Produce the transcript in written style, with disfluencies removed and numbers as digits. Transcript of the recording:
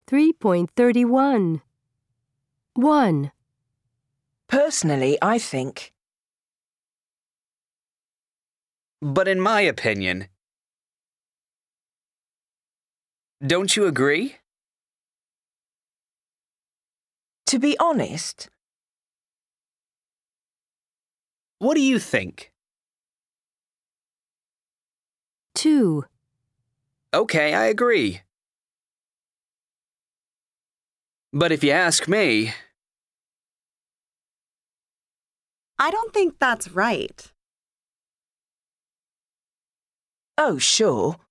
3.31. 1. Personally, I think. But in my opinion. Don't you agree? To be honest. What do you think? 2. Okay, I agree. But if you ask me, I don't think that's right. Oh, sure.